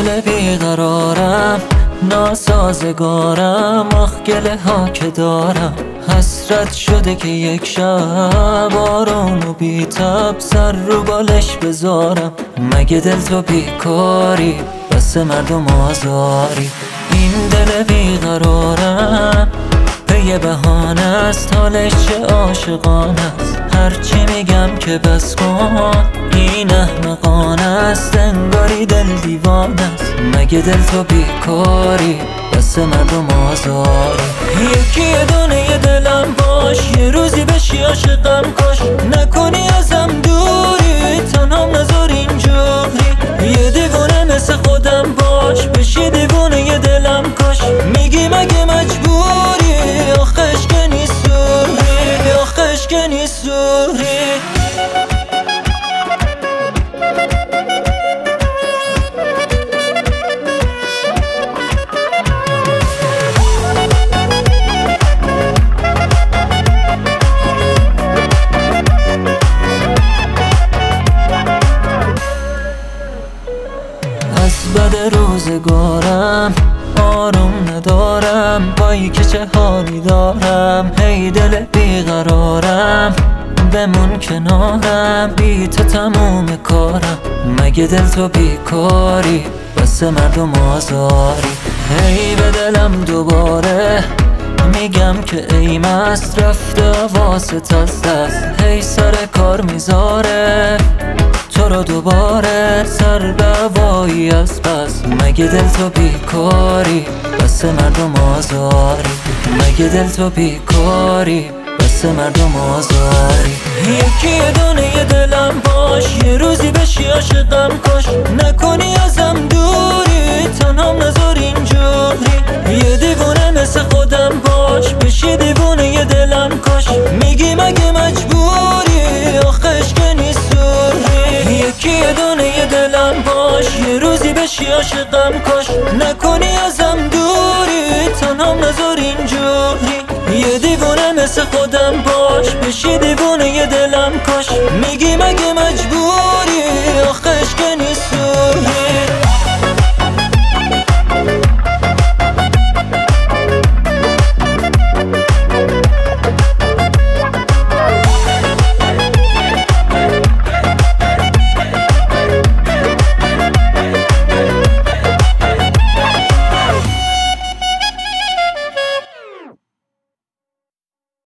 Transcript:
دل بیقرارم، ناسازگارم، آخ گله ها که دارم. حسرت شده که یک شب آروم و بی تب سر رو بالش بذارم. مگه دل تو بیکاری، بس مردم آزاری. این دل بیقرارم یه بهانه است، حالش چه عاشقانه است. هرچی میگم که بس کن، این احمقانه است، انگاری دل دیوانه است. مگه دل تو بیکاری، بس مردم آزاری. یکی دونه دلم باش، یه روزی بشی عاشقم کاش. نکنی ازم دوری، تنهام نذار اینجوری. یه دیوونه مثل خودم باش، بشی دیوونه دلم کاش. میگی مگه مجبوری، آخش که نیست سوری، آخش که نیست سوری. از بد روزگارم آروم ندارم، وای که چه حالی دارم. هی دل بیقرارم، بمون کنارم، بی تو تموم کارم. مگه دل تو بیکاری، بس مردم آزاری. هی به دلم دوباره میگم که ای مست، رفته واسط از دست. هی سر کار میذاره تو رو دوباره، سر دوایی از پس. مگه دل تو بیکاری، بس مردم آزاری. مگه دل تو بیکاری، بس مردم آزاری. یکی دونه دلم باش، یه روزی بشی عاشقم کاش. نکنی ازم دوری، تنهام نذار اینجوری. یه دیوونه مثل خودم باش، بشی دیوونه دلم کاش. میگی مگه مجبوری، آخش که نیست سوری. یکی دونه دلم باش، یه روزی بشی عاشقم کاش. نکنی ازم دوری، تنهام نذار اینجوری. یه دیوونه مثل خودم باش، بشی دیوونه دلم کاش. میگی مگه